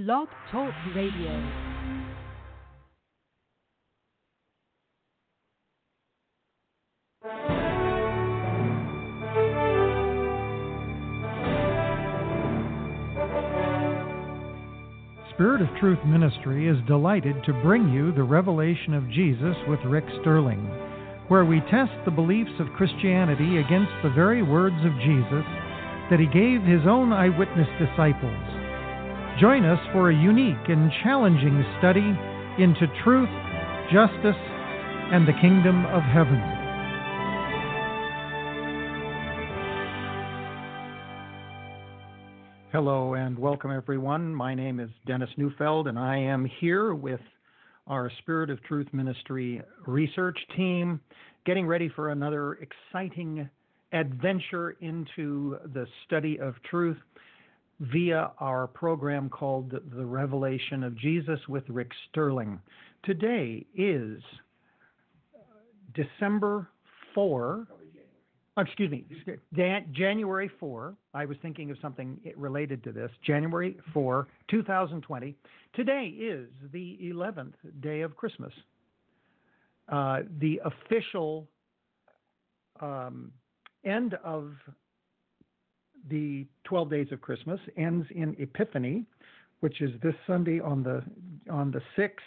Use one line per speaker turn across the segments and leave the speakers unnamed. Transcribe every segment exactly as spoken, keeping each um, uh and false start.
Blog Talk Radio.
Spirit of Truth Ministry is delighted to bring you the Revelation of Jesus with Rick Sterling, where we test the beliefs of Christianity against the very words of Jesus that he gave his own eyewitness disciples. Join us for a unique and challenging study into truth, justice, and the kingdom of heaven. Hello and welcome, everyone. My name is Dennis Neufeld, and I am here with our Spirit of Truth Ministry research team, getting ready for another exciting adventure into the study of truth via our program called The Revelation of Jesus with Rick Sterling. Today is December fourth. Oh, excuse me, January fourth. I was thinking of something related to this. January fourth, twenty twenty. Today is the eleventh day of Christmas. Uh, the official um, end of the twelve days of Christmas ends in Epiphany, which is this Sunday on the on the sixth,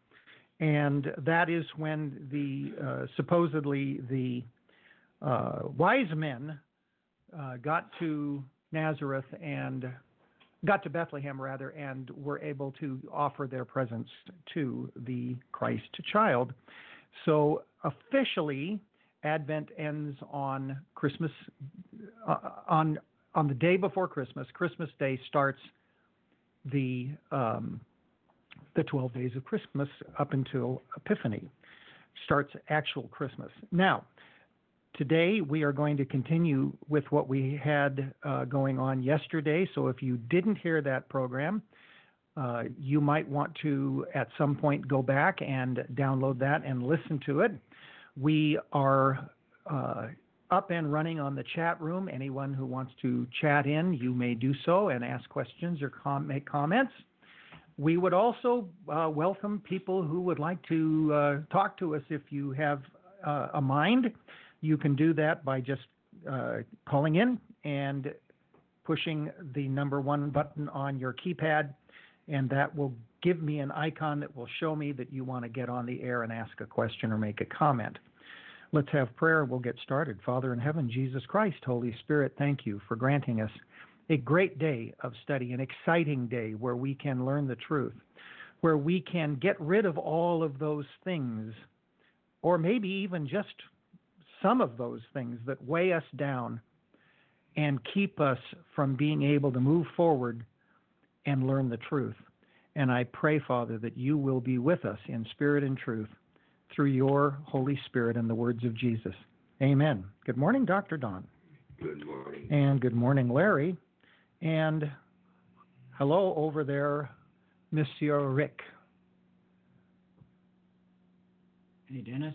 and that is when the uh, supposedly the Uh, wise men uh, got to Nazareth and got to Bethlehem rather, and were able to offer their presents to the Christ child. So officially, Advent ends on Christmas, uh, on on the day before Christmas. Christmas Day starts the um, the twelve days of Christmas up until Epiphany. Starts actual Christmas. Now, today, we are going to continue with what we had uh, going on yesterday. So if you didn't hear that program, uh, you might want to, at some point, go back and download that and listen to it. We are uh, up and running on the chat room. Anyone who wants to chat in, you may do so and ask questions or com- make comments. We would also uh, welcome people who would like to uh, talk to us if you have uh, a mind. You can do that by just uh, calling in and pushing the number one button on your keypad, and that will give me an icon that will show me that you want to get on the air and ask a question or make a comment. Let's have prayer. We'll get started. Father in heaven, Jesus Christ, Holy Spirit, thank you for granting us a great day of study, an exciting day where we can learn the truth, where we can get rid of all of those things, or maybe even just some of those things that weigh us down and keep us from being able to move forward and learn the truth. And I pray, Father, that you will be with us in spirit and truth through your Holy Spirit and the words of Jesus. Amen. Good morning, Doctor Don.
Good morning.
And good morning, Larry. And hello over there, Monsieur Rick.
Hey, Dennis.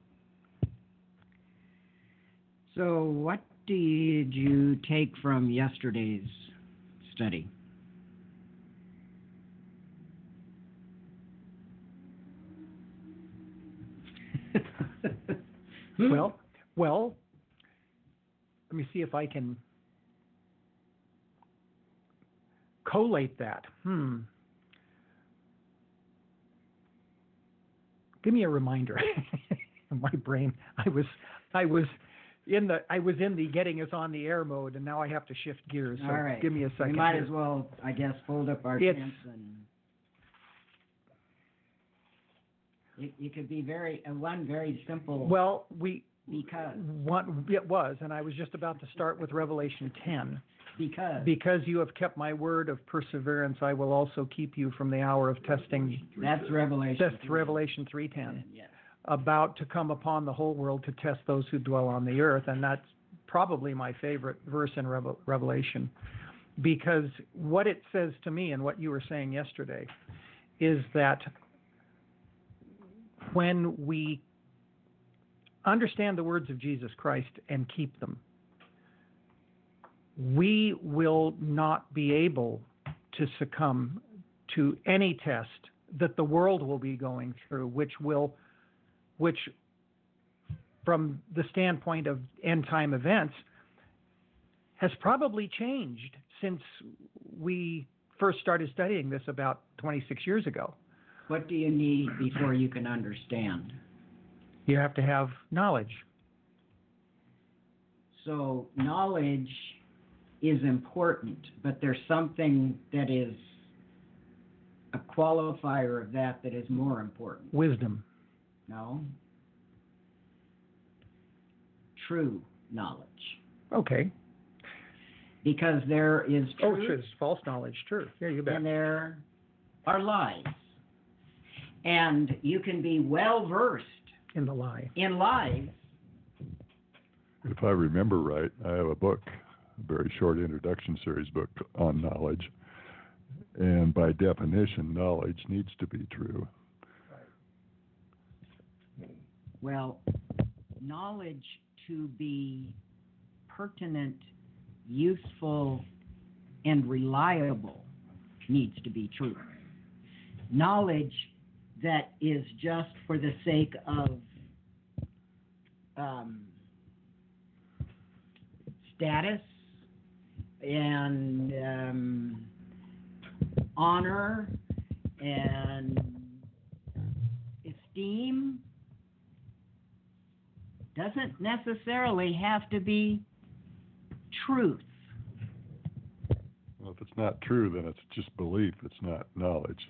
So what did you take from yesterday's study?
well, well, let me see if I can collate that. Hmm. Give me a reminder. My brain, I was, I was... In the, I was in the getting us on the air mode, and now I have to shift gears. So
All right.
Give me a second.
We might
here.
as well, I guess, fold up our
It's,
pants and it, it could be very uh, one very simple.
Well, we
because
one it was, and I was just about to start with Revelation ten.
Because
because you have kept my word of perseverance, I will also keep you from the hour of testing.
That's Revelation.
That's Revelation three ten.
Yes.
About to come upon the whole world to test those who dwell on the earth. And that's probably my favorite verse in Revel- Revelation, because what it says to me and what you were saying yesterday is that when we understand the words of Jesus Christ and keep them, we will not be able to succumb to any test that the world will be going through, which will, which from the standpoint of end time events, has probably changed since we first started studying this about twenty-six years ago.
What do you need before you can understand?
You have to have knowledge.
So knowledge is important, but there's something that is a qualifier of that that is more important.
Wisdom.
No? True knowledge.
Okay.
Because there is
Oh,
truth
true. False knowledge. True. Yeah, you bet.
and there are lies. And you can be well versed
In the lie.
in lies.
If I remember right, I have a book, a very short introduction series book on knowledge. And by definition, knowledge needs to be true.
Well, knowledge to be pertinent, useful, and reliable needs to be true. Knowledge that is just for the sake of um, status and um, honor and esteem doesn't necessarily have to be truth.
Well, if it's not true, then it's just belief. It's not knowledge.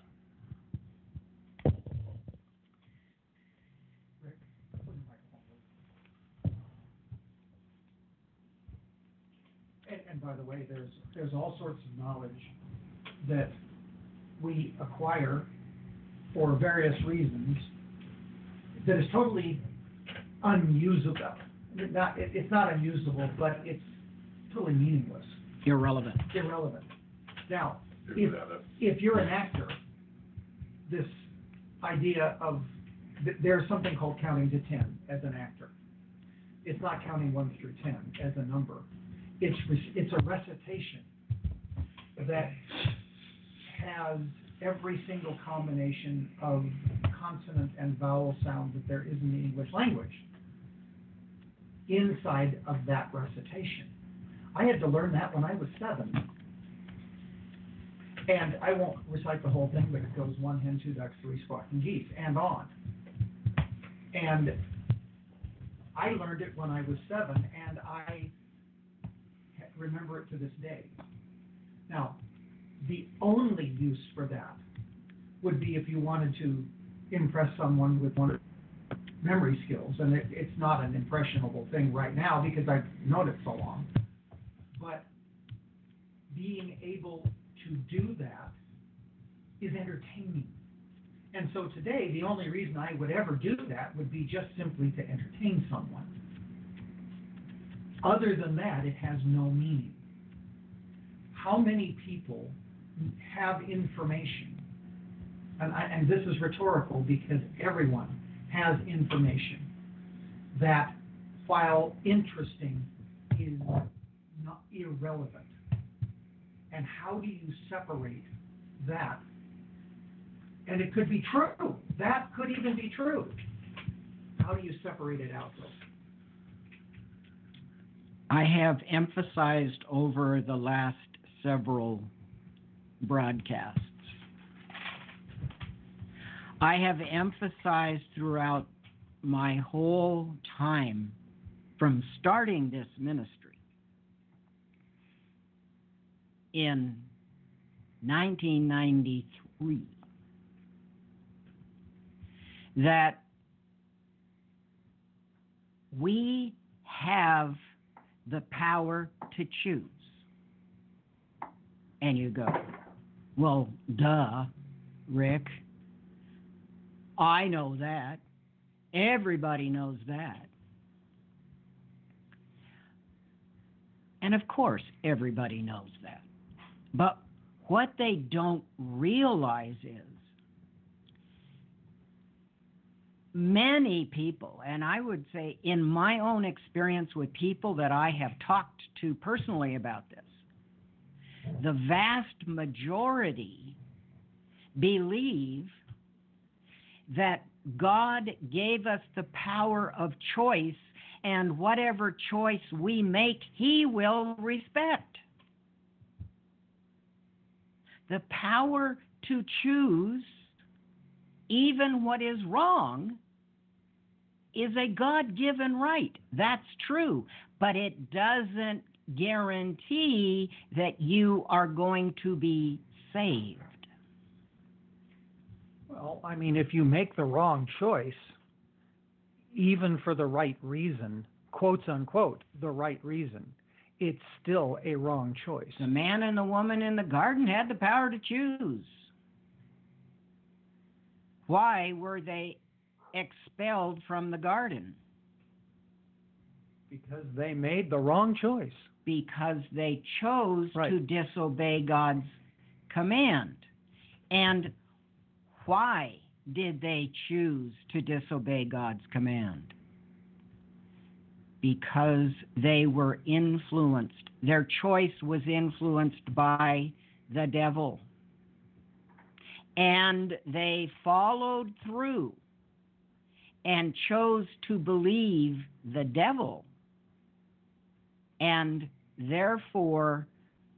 And, and by the way, there's there's all sorts of knowledge that we acquire for various reasons that is totally unusable. Not, it, it's not unusable, but it's totally meaningless,
Irrelevant.
irrelevant. Now, if, if you're an actor, this idea of th- there's something called counting to ten as an actor. It's not counting one through ten as a number. It's re- it's a recitation that has every single combination of consonant and vowel sound that there is in the English language inside of that recitation. I had to learn that when I was seven. And I won't recite the whole thing, but it goes one hen, two ducks, three squawking geese, and on. And I learned it when I was seven, and I remember it to this day. Now, the only use for that would be if you wanted to impress someone with one memory skills, and it, it's not an impressionable thing right now because I've known it so long. But being able to do that is entertaining. And so today, the only reason I would ever do that would be just simply to entertain someone. Other than that, it has no meaning. How many people have information, and, I, and this is rhetorical because everyone has information that, while interesting, is not irrelevant. And how do you separate that? And it could be true. That could even be true. How do you separate it out, though?
I have emphasized over the last several broadcasts. I have emphasized throughout my whole time from starting this ministry in nineteen ninety-three that we have the power to choose. And you go, well, duh, Rick. I know that. Everybody knows that. And of course, everybody knows that. But what they don't realize is many people, and I would say in my own experience with people that I have talked to personally about this, the vast majority believe that God gave us the power of choice, and whatever choice we make, He will respect. The power to choose even what is wrong is a God-given right. That's true, but it doesn't guarantee that you are going to be saved.
Well, I mean, if you make the wrong choice, even for the right reason, quotes unquote, the right reason, it's still a wrong choice.
The man and the woman in the garden had the power to choose. Why were they expelled from the garden?
Because they made the wrong choice.
Because they chose
Right.
to disobey God's command. And why did they choose to disobey God's command? Because they were influenced. Their choice was influenced by the devil. And they followed through and chose to believe the devil, and therefore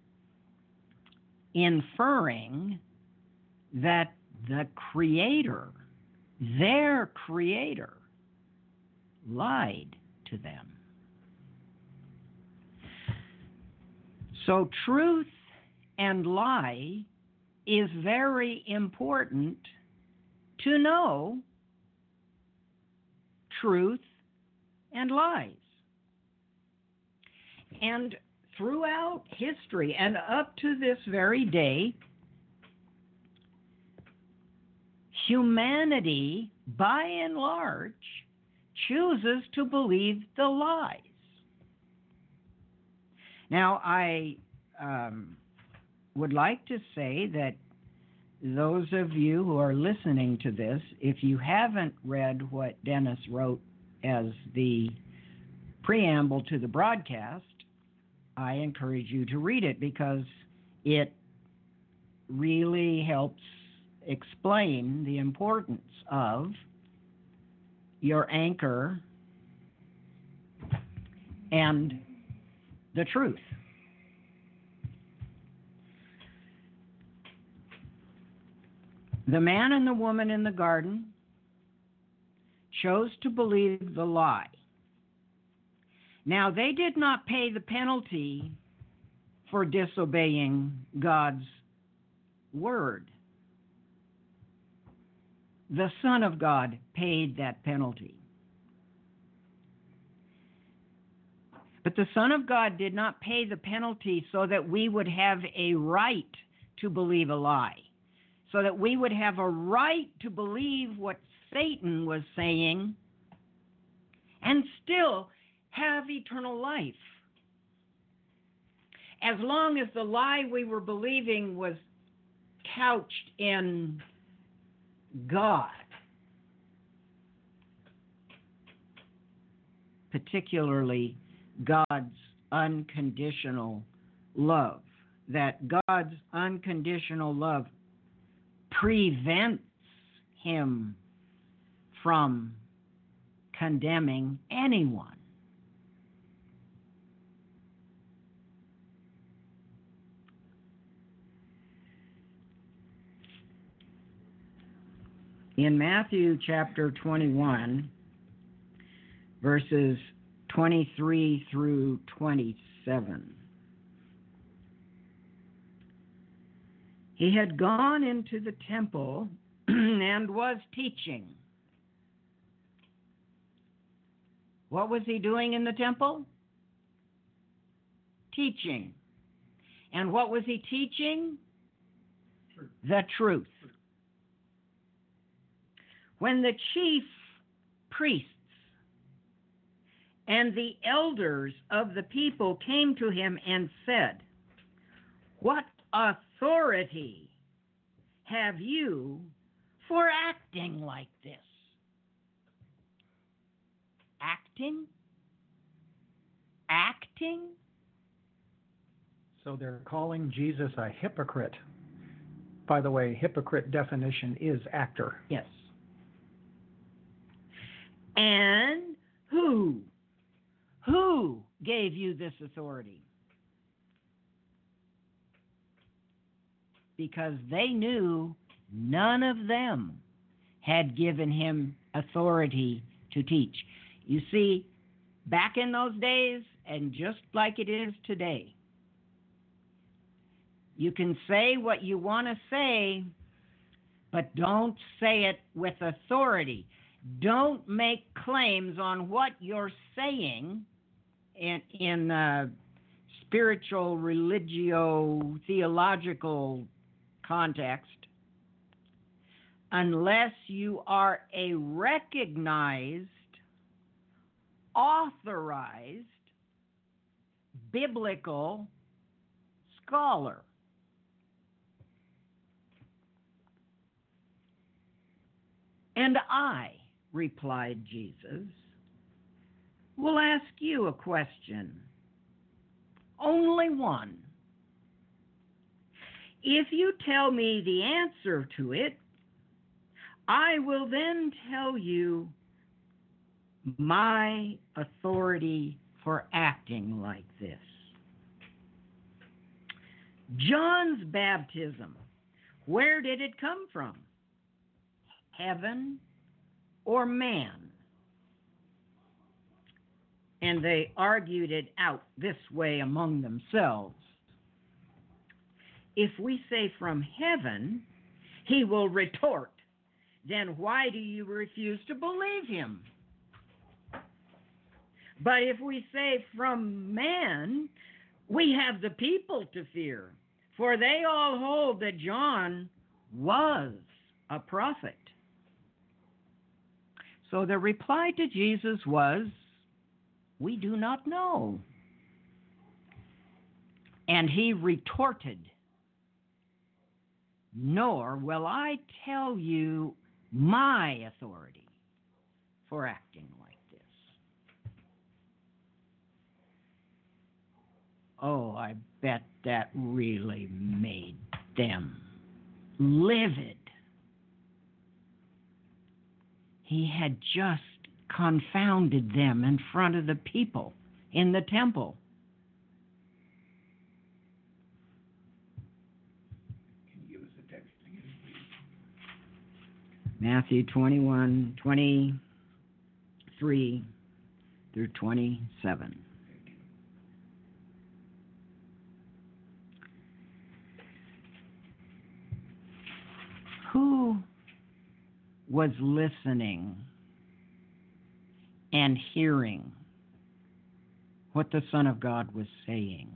inferring that the Creator, their Creator, lied to them. So truth and lie is very important to know truth and lies. And throughout history and up to this very day, humanity, by and large, chooses to believe the lies. Now, I um, would like to say that those of you who are listening to this, if you haven't read what Dennis wrote as the preamble to the broadcast, I encourage you to read it, because it really helps explain the importance of your anchor and the truth. The man and the woman in the garden chose to believe the lie. Now, they did not pay the penalty for disobeying God's word. The Son of God paid that penalty. But the Son of God did not pay the penalty so that we would have a right to believe a lie, so that we would have a right to believe what Satan was saying and still have eternal life. As long as the lie we were believing was couched in God, particularly God's unconditional love, that God's unconditional love prevents him from condemning anyone. In Matthew chapter twenty-one, verses twenty-three through twenty-seven, he had gone into the temple and was teaching. What was he doing in the temple? Teaching. And what was he teaching? Truth. The truth. When the chief priests and the elders of the people came to him and said, "What authority have you for acting like this?" Acting? Acting?
So they're calling Jesus a hypocrite. By the way, hypocrite definition is actor.
Yes. And who? Who gave you this authority? Because they knew none of them had given him authority to teach. You see, back in those days, and just like it is today, you can say what you want to say, but don't say it with authority. Don't make claims on what you're saying in, in uh, spiritual, religio, theological context unless you are a recognized, authorized, biblical scholar. And I, replied Jesus, will ask you a question, only one. If you tell me the answer to it, I will then tell you my authority for acting like this. John's baptism, where did it come from? Heaven or man? And they argued it out this way among themselves. If we say from heaven, he will retort, then why do you refuse to believe him? But if we say from man, we have the people to fear, for they all hold that John was a prophet. So the reply to Jesus was, we do not know. And he retorted, nor will I tell you my authority for acting like this. Oh, I bet that really made them livid. He had just confounded them in front of the people in the temple. Can you give us the text again, please? Matthew twenty-one, twenty-three through twenty-seven. Who was listening and hearing what the Son of God was saying?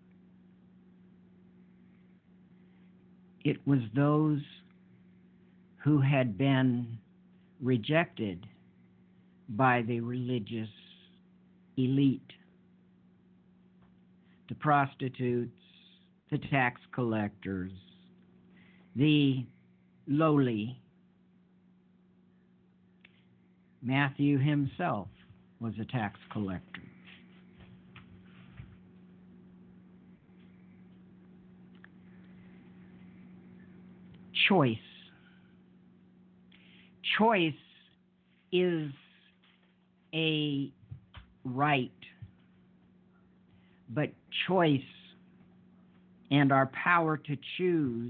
It was those who had been rejected by the religious elite, the prostitutes, the tax collectors, the lowly. Matthew himself was a tax collector. Choice. Choice is a right, but choice and our power to choose,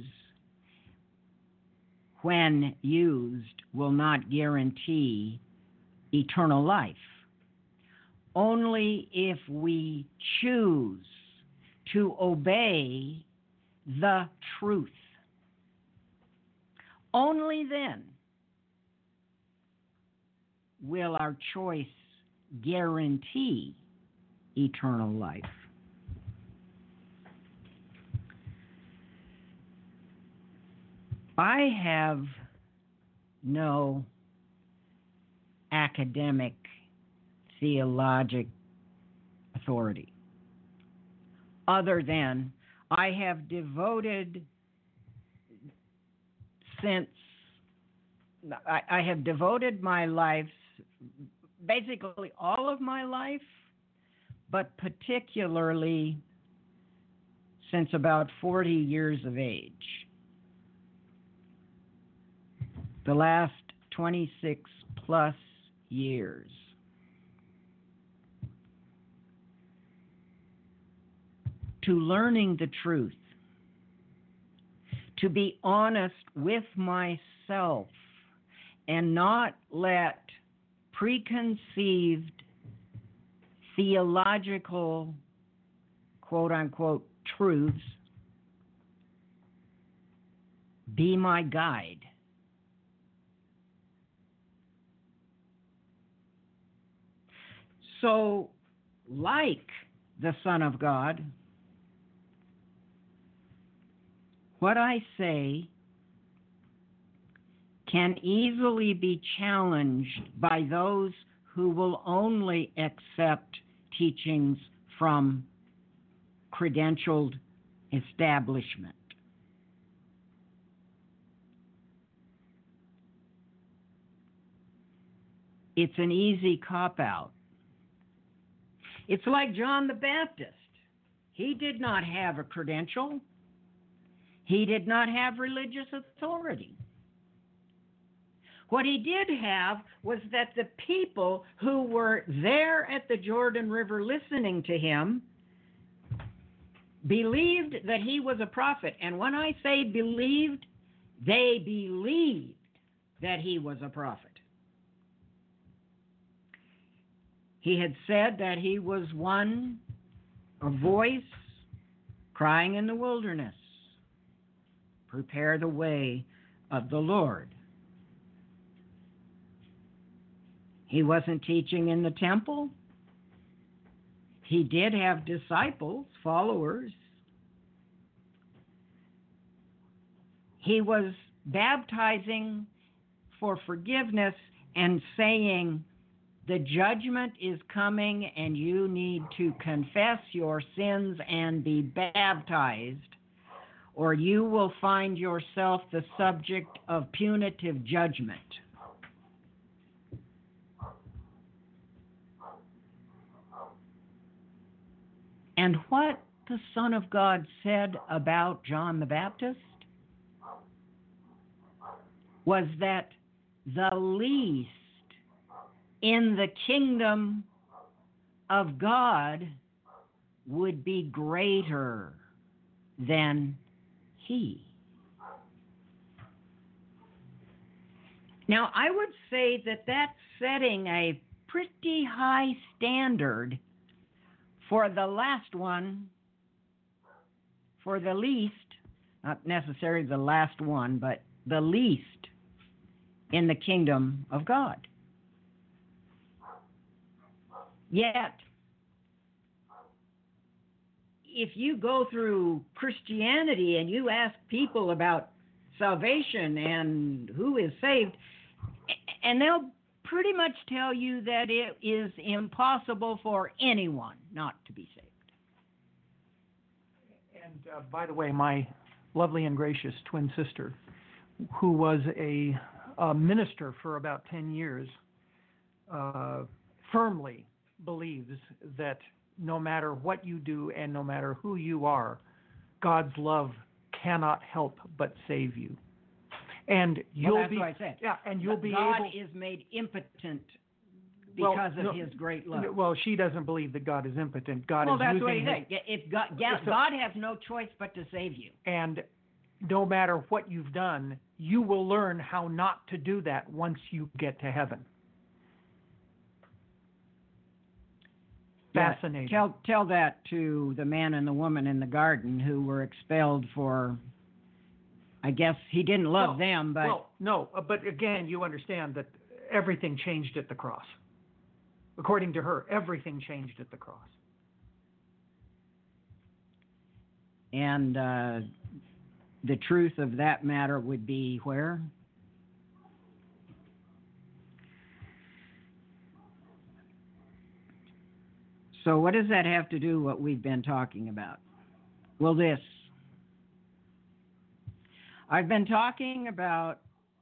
when used, will not guarantee eternal life. Only if we choose to obey the truth, only then will our choice guarantee eternal life. I have no academic, theologic authority, other than I have devoted since I, I have devoted my life, basically all of my life, but particularly since about forty years of age, the last twenty-six plus years. To learning the truth, to be honest with myself and not let preconceived theological, quote unquote, truths be my guide. So, like the Son of God, what I say can easily be challenged by those who will only accept teachings from credentialed establishment. It's an easy cop-out. It's like John the Baptist. He did not have a credential. He did not have religious authority. What he did have was that the people who were there at the Jordan River listening to him believed that he was a prophet. And when I say believed, they believed that he was a prophet. He had said that he was one, a voice crying in the wilderness, prepare the way of the Lord. He wasn't teaching in the temple. He did have disciples, followers. He was baptizing for forgiveness and saying, the judgment is coming and you need to confess your sins and be baptized, or you will find yourself the subject of punitive judgment. And what the Son of God said about John the Baptist was that the least in the kingdom of God would be greater than he. Now, I would say that that's setting a pretty high standard for the last one, for the least, not necessarily the last one, but the least in the kingdom of God. Yet, if you go through Christianity and you ask people about salvation and who is saved, and they'll pretty much tell you that it is impossible for anyone not to be saved.
And uh, by the way, my lovely and gracious twin sister, who was a, a minister for about ten years, uh, firmly believes that no matter what you do and no matter who you are, God's love cannot help but save you. And you'll
well, that's
be,
what I said.
yeah, and you'll be
God
able.
is made impotent
Well,
because
no,
of His great love.
Well, she doesn't believe that God is impotent. God
well,
is
that's
using
what He
his,
said. Yeah, If God, yeah,
So-
God has no choice but to save you.
and no matter what you've done, you will learn how not to do that once you get to heaven.
Yeah,
Fascinating.
Tell tell that to the man and the woman in the garden who were expelled for. I guess he didn't love
Well,
them, but
Well, no, uh, but again, you understand that everything changed at the cross. According to her, everything changed at the cross.
and uh, the truth of that matter would be where? So what does that have to do with what we've been talking about? Well, this. I've been talking about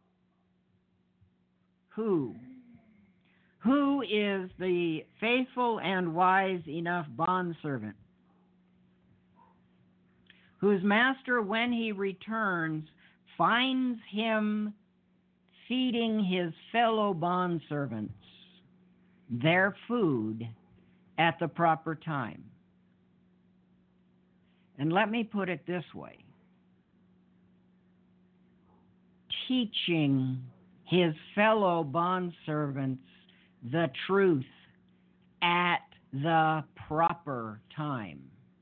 who. Who is the faithful and wise enough bondservant whose master, when he returns, finds him feeding his fellow bondservants their food at the proper time. And let me put it this way. Teaching his fellow bondservants the truth at the proper time.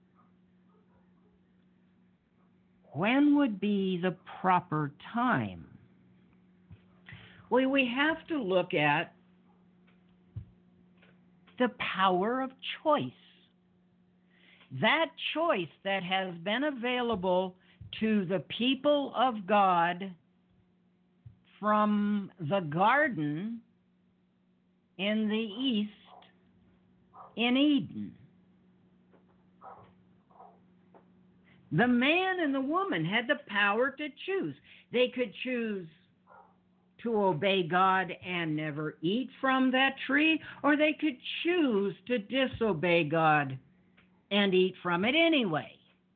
When would be the proper time? Well, we have to look at the power of choice. That choice that has been available to the people of God from the garden in the east in Eden. The man and the woman had the power to choose. They could choose to obey God and never eat from that tree, or they could choose to disobey God and eat from it anyway.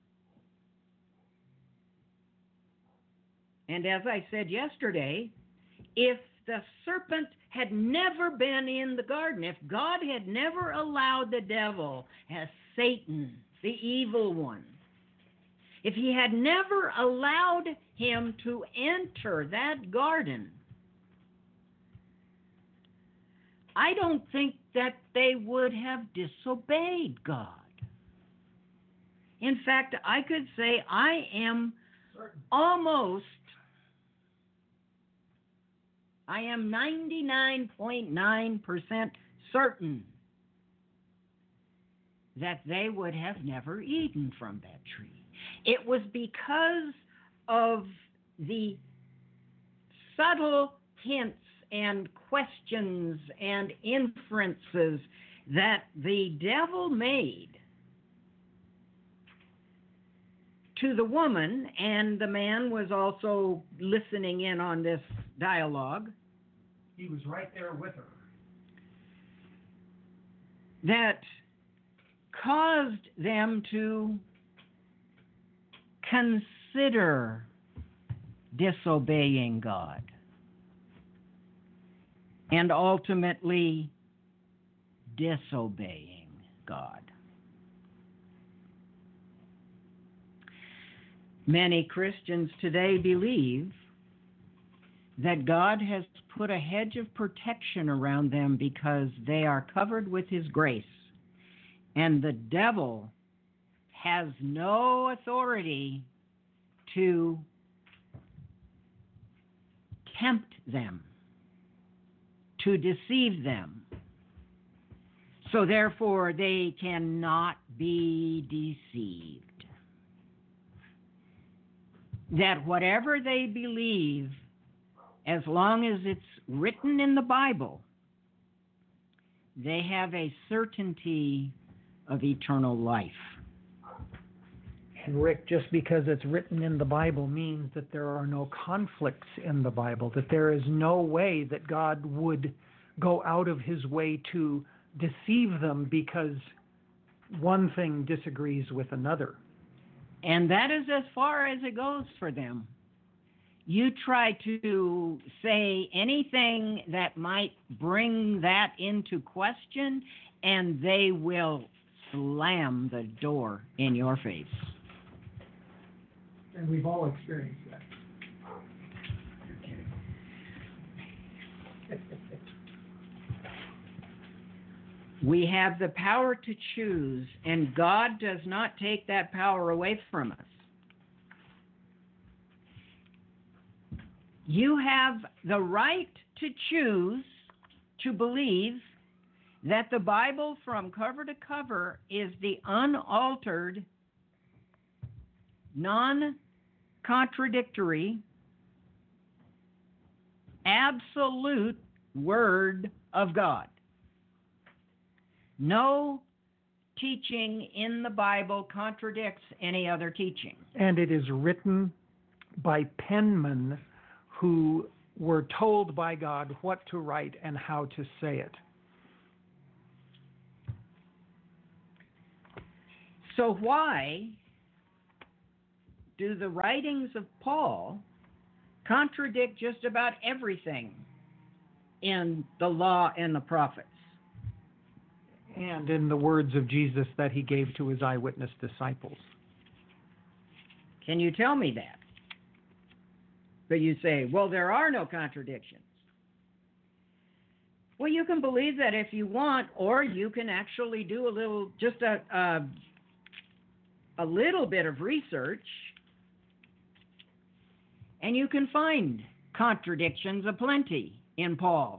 And as I said yesterday, if the serpent had never been in the garden, if God had never allowed the devil, as Satan, the evil one, if he had never allowed him to enter that garden, I don't think that they would have disobeyed God. In fact, I could say I am almost, I am ninety-nine point nine percent certain that they would have never eaten from that tree. It was because of the subtle hints and questions and inferences that the devil made to the woman, and the man was also listening in on this dialogue.
He was right there with her.
That caused them to consider disobeying God and ultimately disobeying God. Many Christians today believe that God has put a hedge of protection around them because they are covered with His grace, and the devil has no authority to tempt them, to deceive them. So therefore, they cannot be deceived. That whatever they believe, as long as it's written in the Bible, they have a certainty of eternal life.
And Rick, just because it's written in the Bible means that there are no conflicts in the Bible, that there is no way that God would go out of His way to deceive them because one thing disagrees with another.
And that is as far as it goes for them. You try to say anything that might bring that into question, and they will slam the door in your face.
And we've all experienced that.
We have the power to choose, and God does not take that power away from us. You have the right to choose to believe that the Bible from cover to cover is the unaltered, non-contradictory, absolute Word of God. No teaching in the Bible contradicts any other teaching.
And it is written by penmen who were told by God what to write and how to say it.
So why do the writings of Paul contradict just about everything in the law and the prophets.
And in the words of Jesus that he gave to his eyewitness disciples.
Can you tell me that? But you say, well, there are no contradictions. Well, you can believe that if you want, or you can actually do a little, just a, a, a little bit of research, and you can find contradictions aplenty in Paul.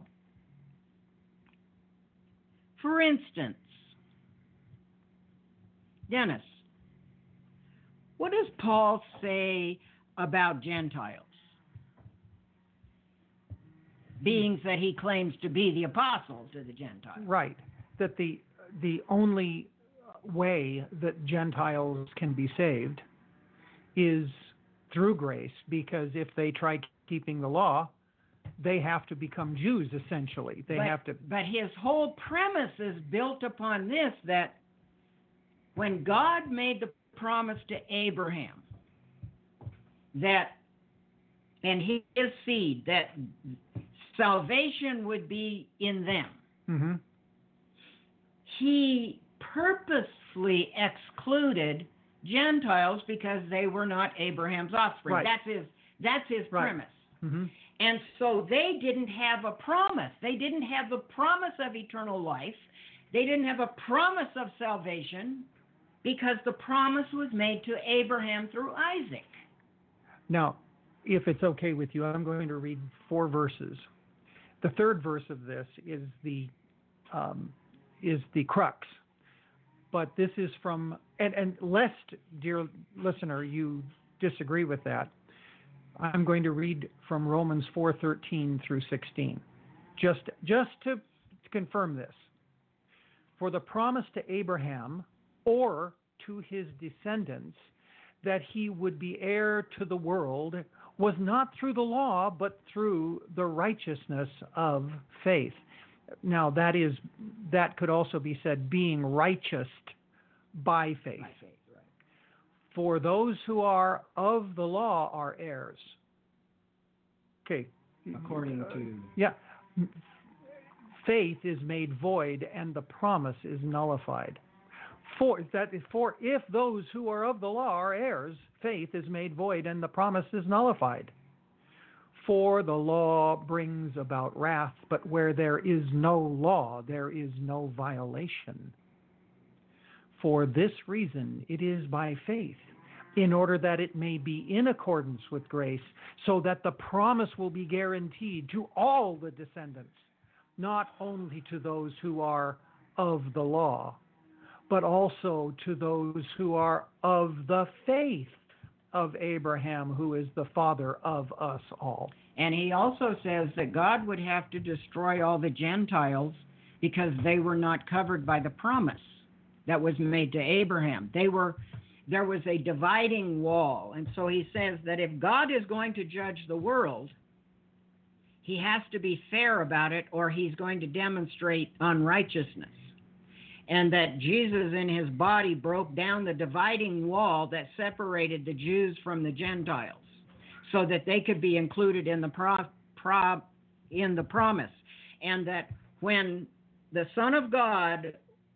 For instance, Dennis, what does Paul say about Gentiles? Beings that he claims to be the apostle to the Gentiles.
Right. That the the only way that Gentiles can be saved is through grace, because if they try keeping the law, they have to become Jews, essentially. They
but,
have to.
But his whole premise is built upon this, that when God made the promise to Abraham, that, and his seed, that salvation would be in them,
Mm-hmm.
he purposefully excluded Gentiles because they were not Abraham's offspring.
Right.
That's his, that's his
Right.
premise.
Mm-hmm.
And so they didn't have a promise. They didn't have the promise of eternal life. They didn't have a promise of salvation because the promise was made to Abraham through Isaac.
Now, if it's okay with you, I'm going to read four verses. The third verse of this is the um, is the crux, but this is from and, and lest, dear listener, you disagree with that, I'm going to read from Romans four thirteen through sixteen, just just to, to confirm this. For the promise to Abraham or to his descendants that he would be heir to the world was not through the law, but through the righteousness of faith. Now, that is that could also be said being righteous by faith.
By faith, right.
For those who are of the law are heirs. Okay.
According to...
Yeah. Faith is made void and the promise is nullified. For that is for if those who are of the law are heirs, faith is made void and the promise is nullified. For the law brings about wrath, but where there is no law, there is no violation. For this reason, it is by faith, in order that it may be in accordance with grace, so that the promise will be guaranteed to all the descendants, not only to those who are of the law, but also to those who are of the faith of Abraham, who is the father of us all.
And he also says that God would have to destroy all the Gentiles because they were not covered by the promise that was made to Abraham. They were, there was a dividing wall. And so he says that if God is going to judge the world, he has to be fair about it, or he's going to demonstrate unrighteousness. And that Jesus in his body broke down the dividing wall that separated the Jews from the Gentiles, so that they could be included in the pro, pro, in the promise. And that when the Son of God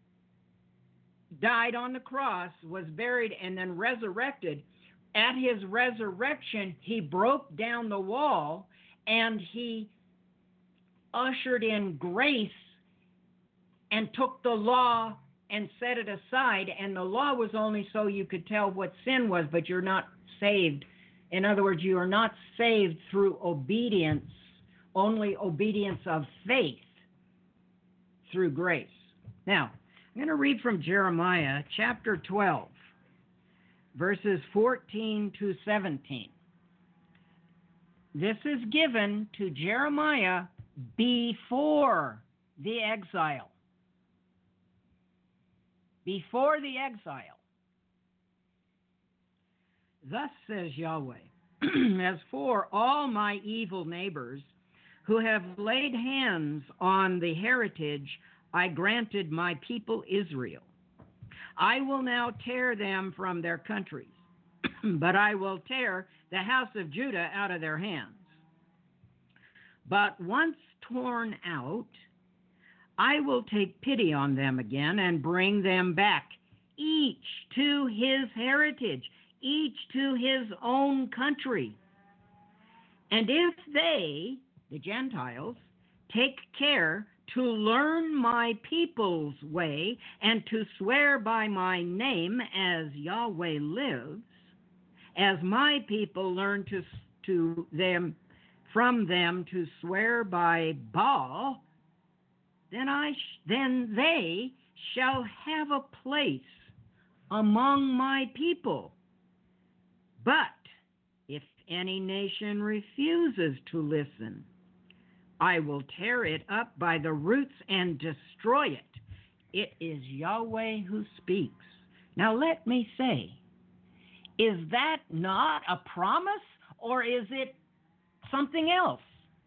died on the cross, was buried, and then resurrected, at his resurrection, he broke down the wall and he ushered in grace and took the law and set it aside. And the law was only so you could tell what sin was, but you're not saved. In other words, you are not saved through obedience, only obedience of faith through grace. Now, I'm going to read from Jeremiah chapter twelve, verses fourteen to seventeen. This is given to Jeremiah before the exile. Before the exile. Thus says Yahweh, as for all my evil neighbors who have laid hands on the heritage I granted my people Israel, I will now tear them from their countries, but I will tear the house of Judah out of their hands. But once torn out, I will take pity on them again and bring them back, each to his heritage, each to his own country. And if they, the Gentiles, take care to learn my people's way and to swear by my name as Yahweh lives, as my people learn to to them from them to swear by Baal, then I sh- then they shall have a place among my people. But if any nation refuses to listen, I will tear it up by the roots and destroy it. It is Yahweh who speaks. Now let me say, is that not a promise, or is it something else?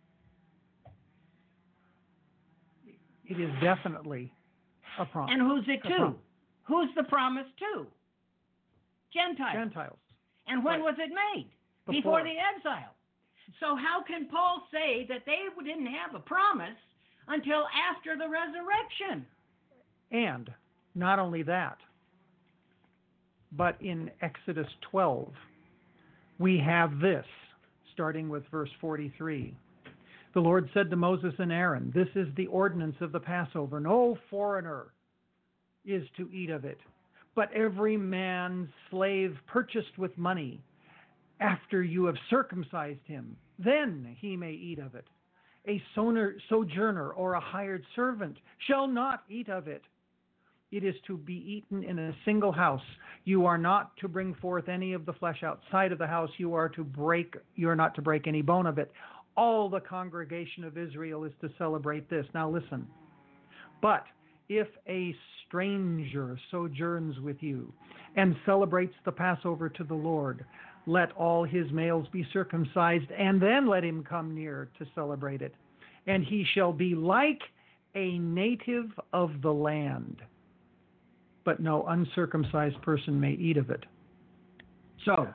It is definitely a promise.
And who's it
A
to?
prom-
Who's the promise to? Gentiles.
Gentiles.
And when
Right.
was it made?
Before.
Before the exile. So how can Paul say that they didn't have a promise until after the resurrection?
And not only that, but in Exodus twelve, we have this, starting with verse forty-three. The Lord said to Moses and Aaron, "This is the ordinance of the Passover. No foreigner is to eat of it, but every man's slave purchased with money, after you have circumcised him, then he may eat of it. A sojourner or a hired servant shall not eat of it. It is to be eaten in a single house. You are not to bring forth any of the flesh outside of the house. You are to break, you are not to break any bone of it. All the congregation of Israel is to celebrate this." Now listen. "But if a stranger sojourns with you and celebrates the Passover to the Lord, let all his males be circumcised, and then let him come near to celebrate it. And he shall be like a native of the land, but no uncircumcised person may eat of it."
So,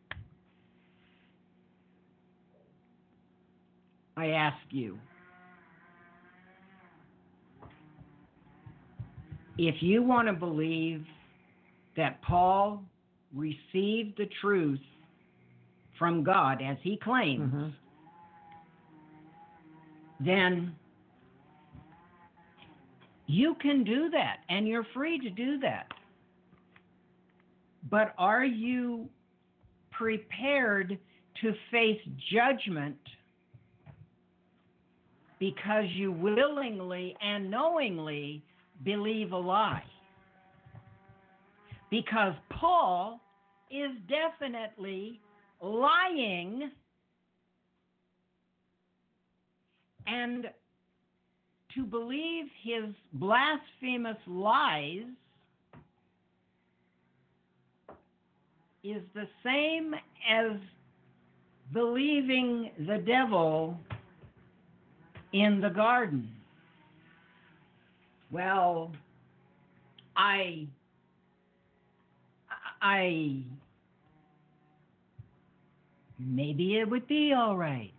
I ask you, if you want to believe that Paul received the truth from God as he claims,
Mm-hmm.
then you can do that, and you're free to do that. But are you prepared to face judgment because you willingly and knowingly believe a lie? Because Paul is definitely lying, and to believe his blasphemous lies is the same as believing the devil in the garden. Well, I, I, maybe it would be all right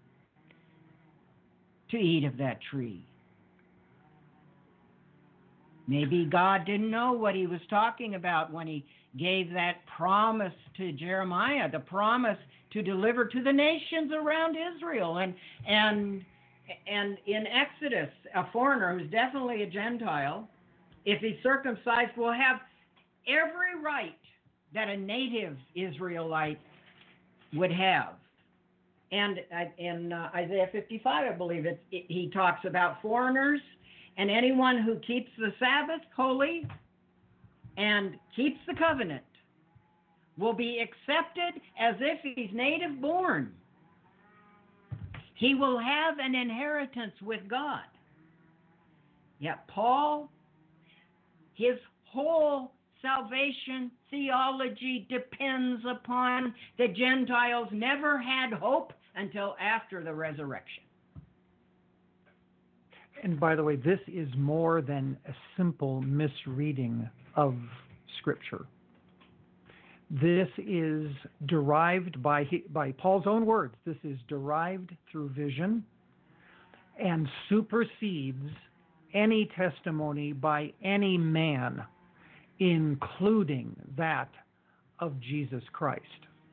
to eat of that tree. Maybe God didn't know what he was talking about when he gave that promise to Jeremiah, the promise to deliver to the nations around Israel. And and and in Exodus, a foreigner who's definitely a Gentile, if he's circumcised, will have every right that a native Israelite would have. And uh, in uh, Isaiah fifty-five, I believe, it, it, he talks about foreigners and anyone who keeps the Sabbath holy and keeps the covenant will be accepted as if he's native born. He will have an inheritance with God. Yet Paul, his whole salvation theology depends upon the Gentiles never had hope until after the resurrection.
And by the way, this is more than a simple misreading of Scripture. This is derived by, by Paul's own words. This is derived through vision, and supersedes any testimony by any man, including that of Jesus Christ.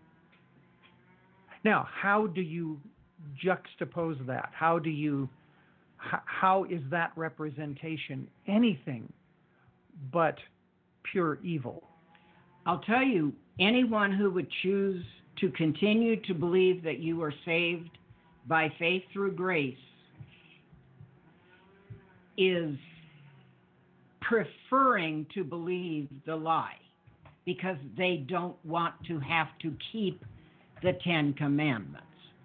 Now, how do you juxtapose that? How do you, h- how is that representation anything but pure evil?
I'll tell you, anyone who would choose to continue to believe that you are saved by faith through grace is preferring to believe the lie because they don't want to have to keep the Ten Commandments.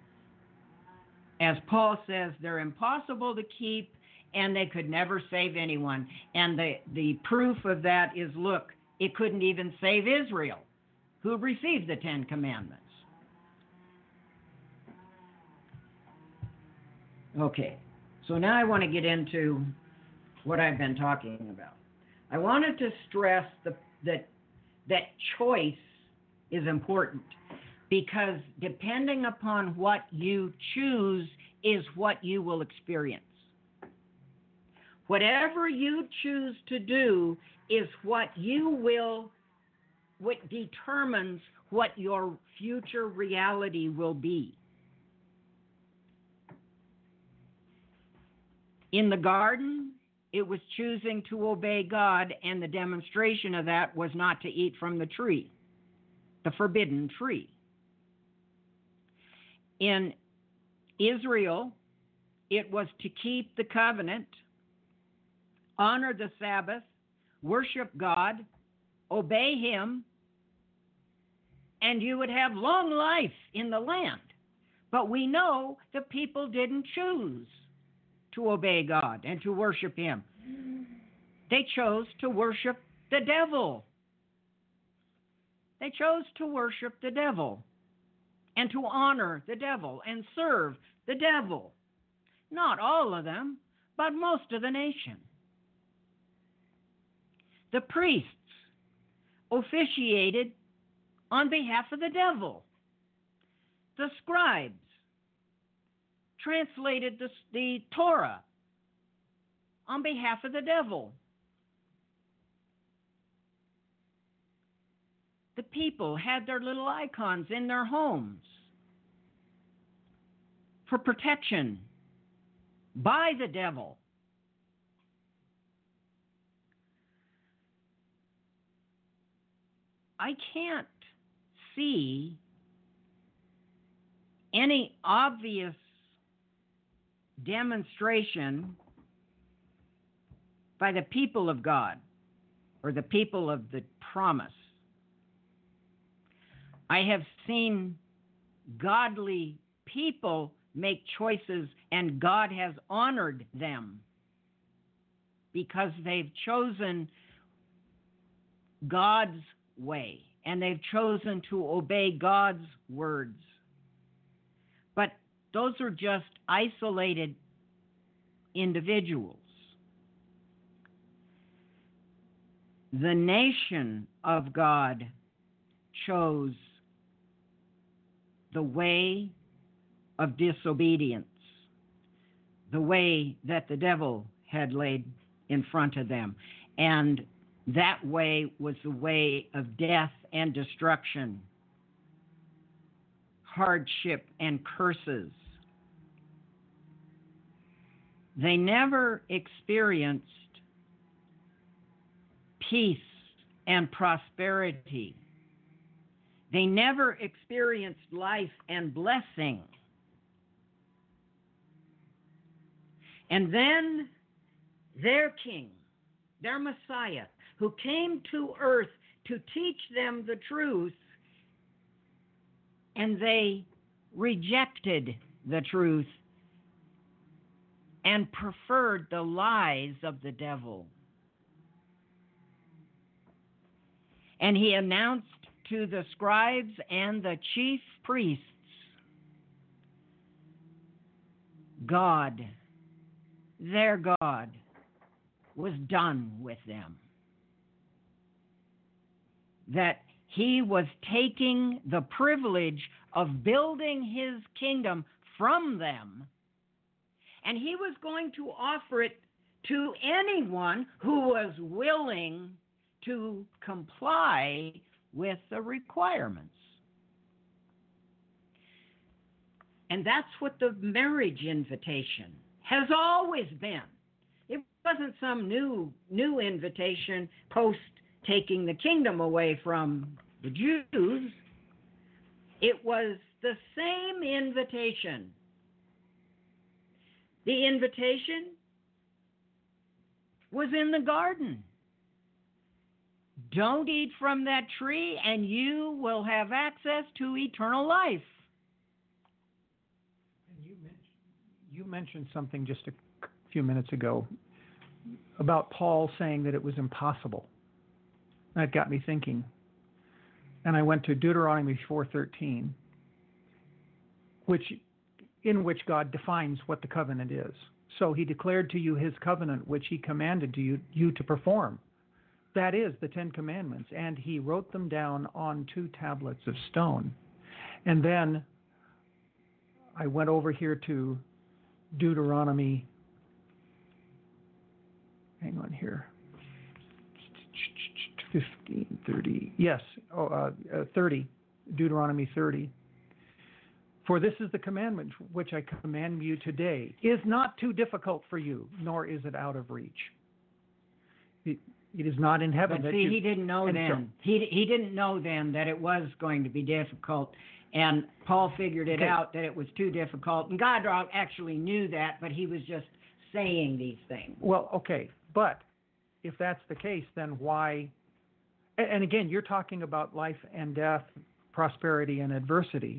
As Paul says, they're impossible to keep and they could never save anyone. And the, the proof of that is, look, it couldn't even save Israel, who received the Ten Commandments. Okay, so now I want to get into what I've been talking about. I wanted to stress the, that that choice is important because depending upon what you choose is what you will experience. Whatever you choose to do is what you will, what determines what your future reality will be. In the garden, it was choosing to obey God, and the demonstration of that was not to eat from the tree, the forbidden tree. In Israel, it was to keep the covenant, honor the Sabbath, worship God, obey Him, and you would have long life in the land. But we know the people didn't choose to obey God and to worship Him. They chose to worship the devil. They chose to worship the devil and to honor the devil and serve the devil. Not all of them, but most of the nation. The priests officiated on behalf of the devil. The scribes translated the, the Torah on behalf of the devil. The people had their little icons in their homes for protection by the devil. I can't see any obvious demonstration by the people of God or the people of the promise. I have seen godly people make choices and God has honored them because they've chosen God's way and they've chosen to obey God's words. But those are just isolated individuals. The nation of God chose the way of disobedience, the way that the devil had laid in front of them. And that way was the way of death and destruction, hardship and curses. They never experienced peace and prosperity. They never experienced life and blessing. And then their king, their Messiah, who came to earth to teach them the truth, and they rejected the truth and preferred the lies of the devil. And he announced to the scribes and the chief priests, God, their God, was done with them. That he was taking the privilege of building his kingdom from them And he was going to offer it to anyone who was willing to comply with the requirements. And that's what the marriage invitation has always been. It wasn't some new new invitation post taking the kingdom away from the Jews. It was the same invitation. The invitation was in the garden. Don't eat from that tree and you will have access to eternal life.
And you mentioned, you mentioned something just a few minutes ago about Paul saying that it was impossible. That got me thinking. And I went to Deuteronomy four thirteen, which in which God defines what the covenant is. So he declared to you his covenant, which he commanded to you, you to perform. That is the Ten Commandments. And he wrote them down on two tablets of stone. And then I went over here to Deuteronomy. Hang on here. fifteen, thirty. Yes, oh, uh, uh, thirty. Deuteronomy thirty. For this is the commandment which I command you today, is not too difficult for you, nor is it out of reach. It, it is not in heaven.
But
that
see,
you,
he didn't know then.
so,
he he didn't know then that it was going to be difficult, and Paul figured it
okay.
out that it was too difficult. And God actually knew that, but he was just saying these things.
Well, okay, but if that's the case, then why? And, and again, you're talking about life and death, prosperity and adversity.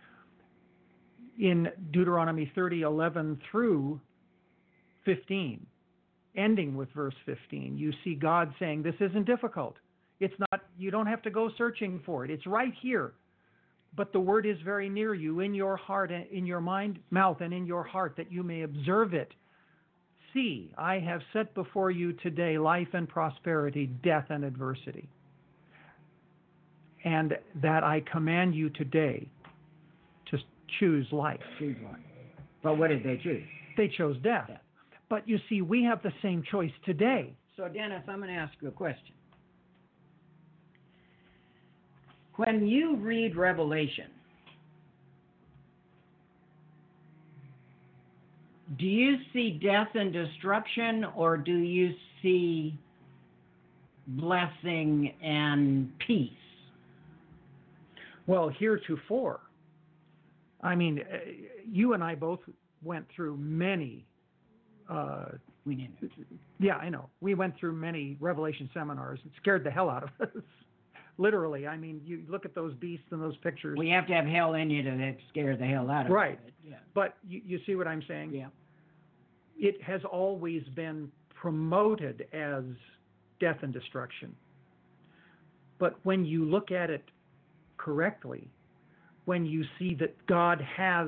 In Deuteronomy thirty, eleven through fifteen, ending with verse fifteen, you see God saying, this isn't difficult. It's not, you don't have to go searching for it. It's right here. But the word is very near you, in your heart, in your mind, mouth, and in your heart, that you may observe it. See, I have set before you today life and prosperity, death and adversity. And that I command you today to choose life.
Choose one. But what did they choose?
They chose death.
Death.
But you see, we have the same choice today.
So, Dennis, I'm going to ask you a question. When you read Revelation, do you see death and destruction, or do you see blessing and peace?
Well, heretofore, I mean, uh, you and I both went through many, uh,
We didn't.
yeah, I know. We went through many Revelation seminars. It scared the hell out of us. Literally, I mean, you look at those beasts and those pictures.
Well, you have to have hell in you to scare the hell out of
Right.
it. Yeah.
But you, you see what I'm saying?
Yeah.
It has always been promoted as death and destruction. But when you look at it correctly, when you see that God has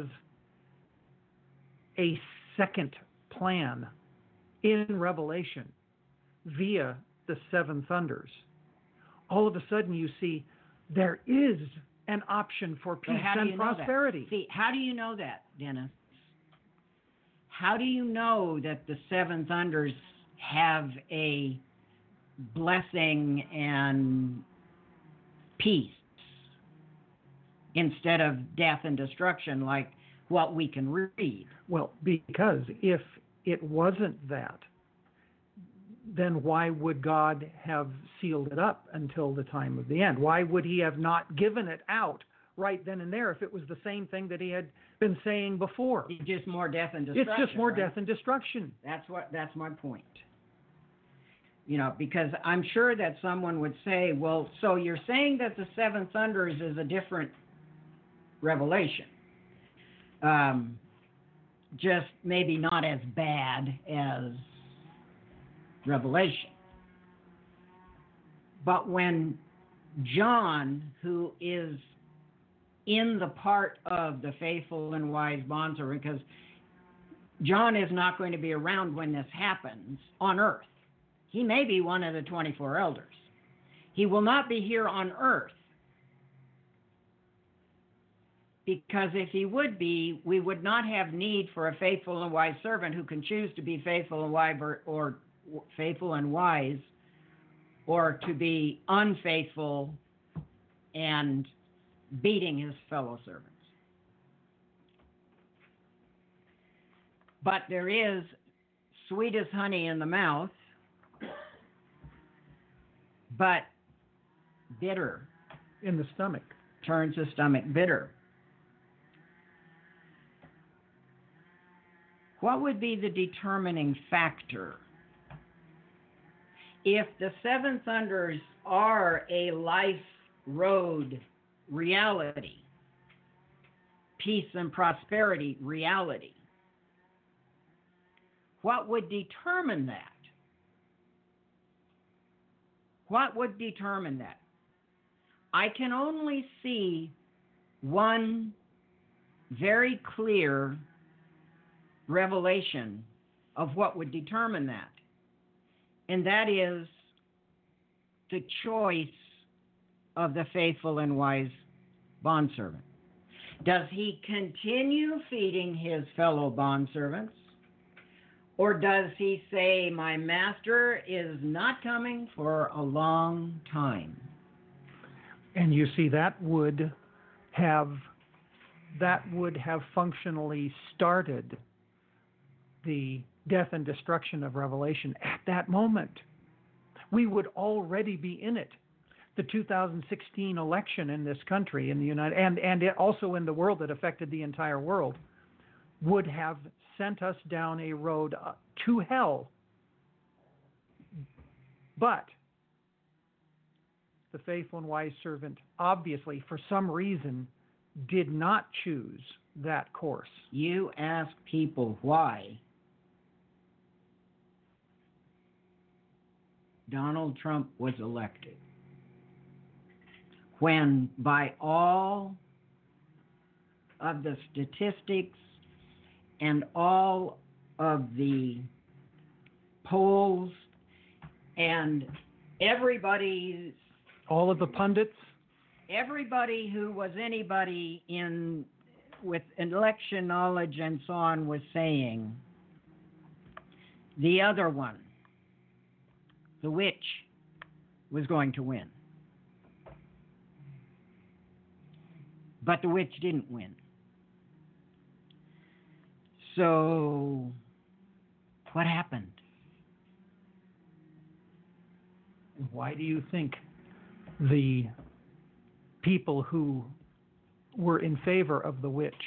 a second plan in Revelation via the seven thunders, all of a sudden you see there is an option for peace and prosperity.
See, how do you know that, Dennis? How do you know that the seven thunders have a blessing and peace instead of death and destruction like what we can read?
Well, because if it wasn't that, then why would God have sealed it up until the time of the end? Why would he have not given it out right then and there if it was the same thing that he had been saying before?
It's just more death and destruction.
It's just more
right?
death and destruction.
That's what. That's my point. You know, because I'm sure that someone would say, well, so you're saying that the seven thunders is a different revelation. Um, just maybe not as bad as Revelation. But when John, who is in the part of the faithful and wise bondservant, because John is not going to be around when this happens on earth. He may be one of the twenty-four elders. He will not be here on earth. Because if he would be, we would not have need for a faithful and wise servant who can choose to be faithful and wise or, or faithful and wise, or to be unfaithful and beating his fellow servants. But there is sweet as honey in the mouth, but bitter.
In the stomach.
Turns the stomach bitter. What would be the determining factor if the seven thunders are a life road reality, peace and prosperity reality? What would determine that? What would determine that? I can only see one very clear revelation of what would determine that, and that is the choice of the faithful and wise bondservant. Does he continue feeding his fellow bondservants, or does he say, my master is not coming for a long time?
And you see, that would have that would have functionally started the death and destruction of Revelation at that moment. We would already be in it. The two thousand sixteen election in this country, in the United, and and it also in the world that affected the entire world, would have sent us down a road uh, to hell. But the faithful and wise servant, obviously, for some reason, did not choose that course.
You ask people why Donald Trump was elected, when by all of the statistics and all of the polls and everybody's
All of the pundits,
everybody who was anybody in with election knowledge and so on was saying the other one, the witch, was going to win. But the witch didn't win. So what happened?
why do you think the people who were in favor of the witch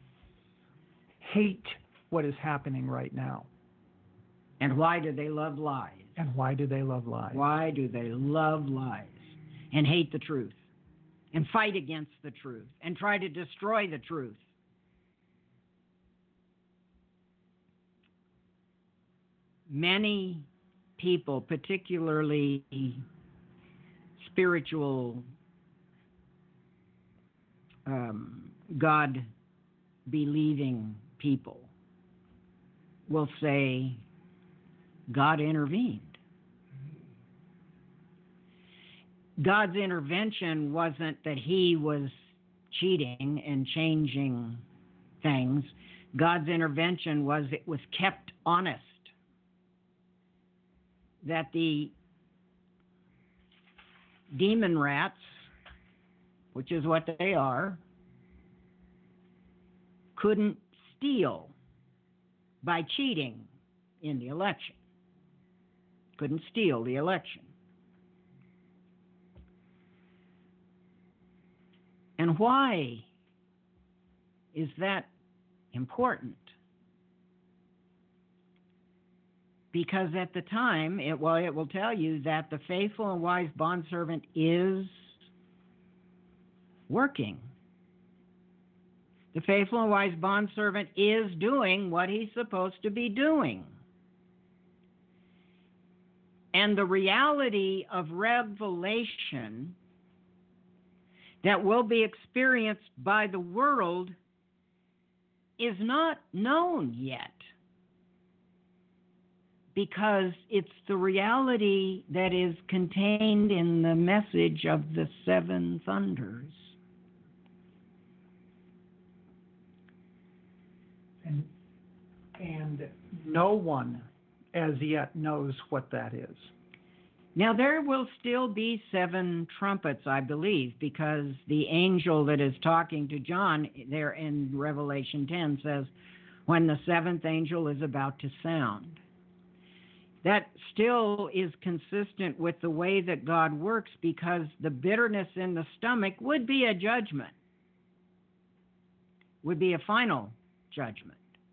hate what is happening right now?
And why do they love lies?
And why do they love lies?
Why do they love lies and hate the truth and fight against the truth and try to destroy the truth? Many people, particularly spiritual, um, God-believing people, will say, God intervened. God's intervention wasn't that he was cheating and changing things. God's intervention was it was kept honest. That the demon rats, which is what they are, couldn't steal by cheating in the election. Couldn't steal the election. And why is that important? Because at the time, it, well, it will tell you that the faithful and wise bondservant is working. The faithful and wise bondservant is doing what he's supposed to be doing. And the reality of revelation that will be experienced by the world is not known yet. Because it's the reality that is contained in the message of the seven thunders.
And no one as yet knows what that is.
Now, there will still be seven trumpets, I believe, because the angel that is talking to John there in Revelation ten says, when the seventh angel is about to sound. That still is consistent with the way that God works, because the bitterness in the stomach would be a judgment, would be a final judgment.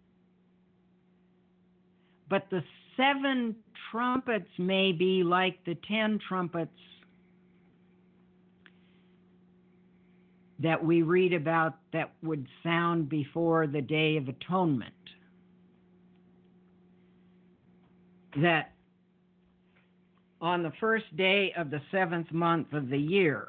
But the seven trumpets may be like the ten trumpets that we read about that would sound before the Day of Atonement. That on the first day of the seventh month of the year,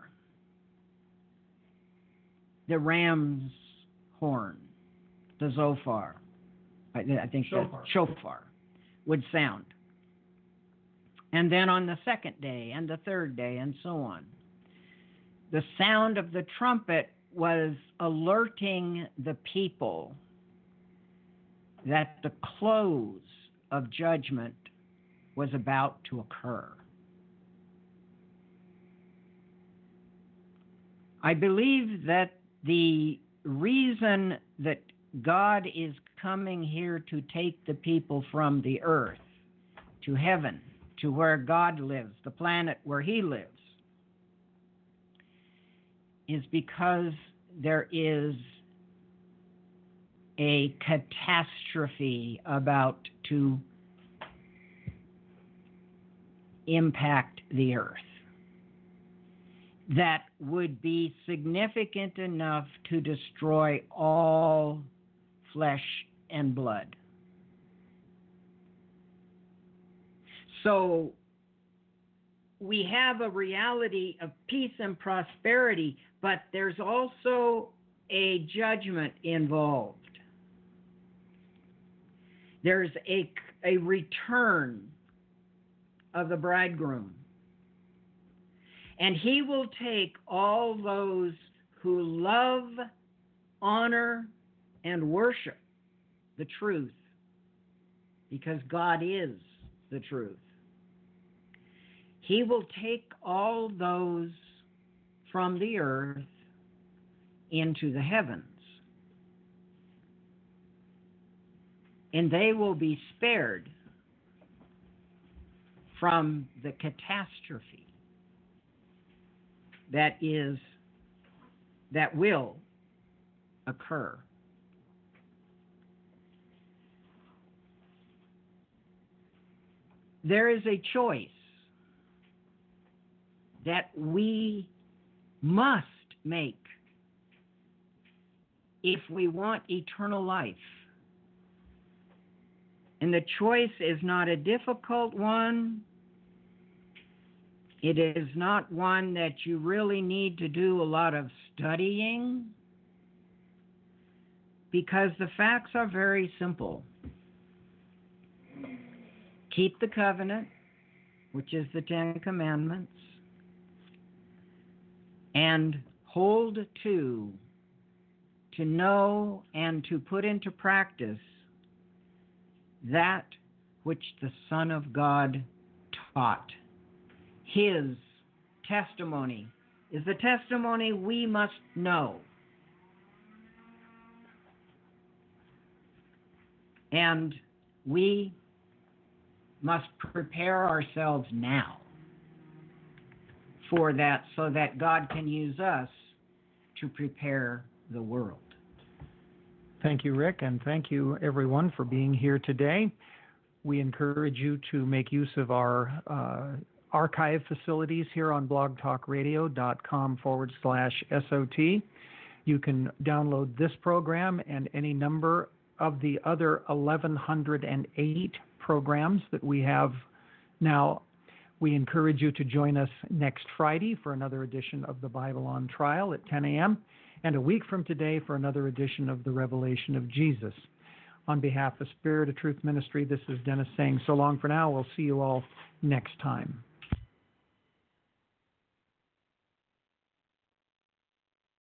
the ram's horn, the Zophar, I, I think
Shofar.
the shofar, would sound. And then on the second day and the third day and so on. The sound of the trumpet was alerting the people that the close of judgment was about to occur. I believe that the reason that God is coming here to take the people from the earth to heaven, to where God lives, the planet where He lives, is because there is a catastrophe about to impact the earth that would be significant enough to destroy all flesh and blood. So we have a reality of peace and prosperity, but there's also a judgment involved. There's a, a return of the bridegroom. And He will take all those who love, honor, and worship the truth, because God is the truth. He will take all those from the earth into the heavens, and they will be spared from the catastrophe that is, that will occur. There is a choice that we must make if we want eternal life. And the choice is not a difficult one. It is not one that you really need to do a lot of studying, because the facts are very simple. Keep the covenant, which is the Ten Commandments, and hold to, to know and to put into practice that which the Son of God taught. His testimony is the testimony we must know. And we must prepare ourselves now for that, so that God can use us to prepare the world.
Thank you, Rick, and thank you, everyone, for being here today. We encourage you to make use of our uh, archive facilities here on blogtalkradio.com forward slash SOT. You can download this program and any number of the other eleven oh eight programs that we have now. We encourage you to join us next Friday for another edition of the Bible on Trial at ten a.m. and a week from today for another edition of the Revelation of Jesus. On behalf of Spirit of Truth Ministry, this is Dennis saying so long for now. We'll see you all next time.